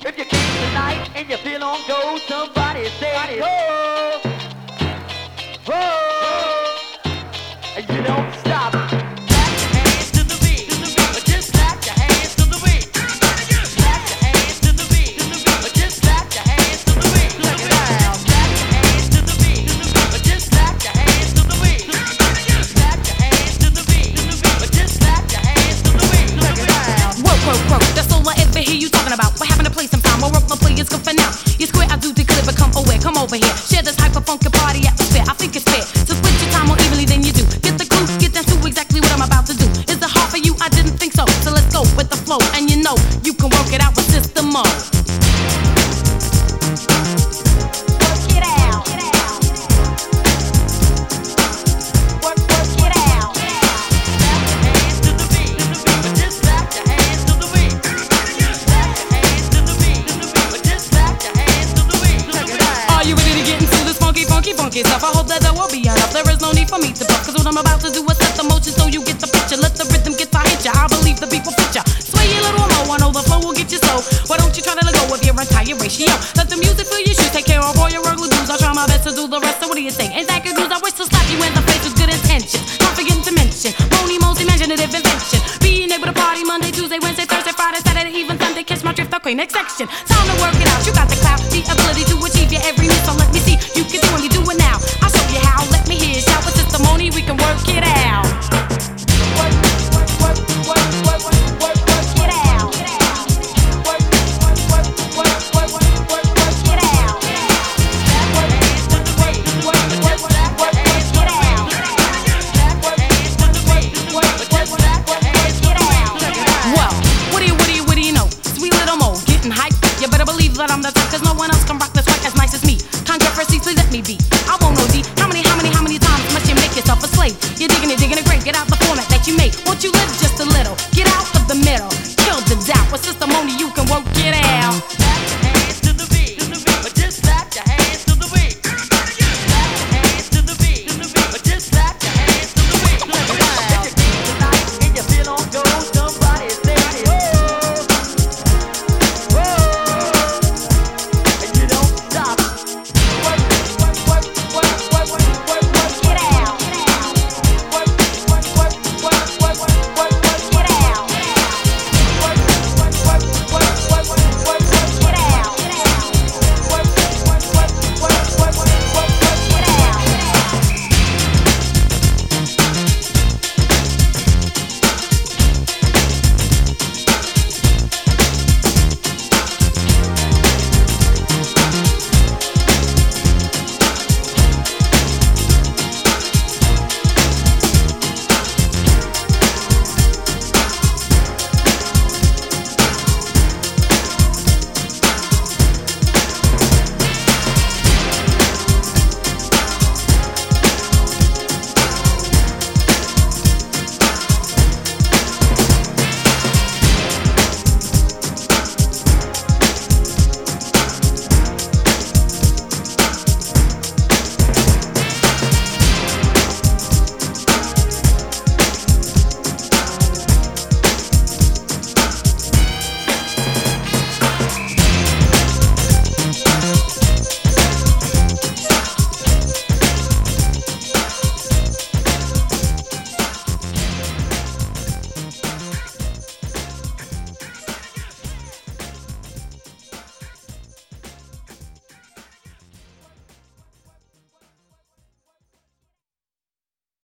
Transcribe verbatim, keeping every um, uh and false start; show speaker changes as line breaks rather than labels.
If you came tonight and you feel on go, somebody say whoa, whoa, and you don't stop. Clap your hands to the beat, just clap your hands to the beat. Clap your hands to the beat, just clap your hands to the beat. Look it out. Clap your hands to the beat, just clap your hands to the beat. Clap your hands to the beat, just clap your hands to the beat. Look it out.
Work, work, work. That's all I ever hear you talking about. What happened to play some time? More work, my players good for now. You square, I do declare, but come aware, come over here. Share this hyper funky party atmosphere. I think it's fair to split your time more evenly than you do. Get the clue, get down to exactly what I'm about to do. Is it hard for you? I didn't think so. So let's go with the flow, and you know you can work it out with System Mo. Stuff. I hope that there will be enough. There is no need for me to buff, cause what I'm about to do is set the motion so you get the picture. Let the rhythm get to hit ya. I believe the people fit ya. Sway a little more, I know the flow will get you slow. Why don't you try to let go of your entire ratio? Let the music fill your shoes, take care of all your ugly dudes. I'll try my best to do the rest, so what do you think? Ain't that good news? I wish to slap you in the face with good intention. Not forgetting to mention Moni Mo's imaginative invention. Being able to party Monday, Tuesday, Wednesday, Thursday, Friday, Saturday, even Sunday. Catch my drift, okay, next section. Time to work it out. You got the clout, the ability to achieve your every need, so let me see. You can do it, you do it now. I'll show you how. Let me hear it. Shout with testimony, we can work it out. Work, work, work, work, work, work, work, work it out. Work, work, work, work, work, work, work, work it out. Work, work, work, work, work, work, work it out. Work, work, work, work, work, work it out. Well, what do you, what do you, what do you know? Sweet little Mo, getting hyped. You better believe that I'm the type, cause no one else can rock this mic as nice as me. Controversy, please let me be. I won't know D. How many, how many, how many times must you make yourself a slave? You're digging it, digging it great. Get out the format that you made. Won't you live?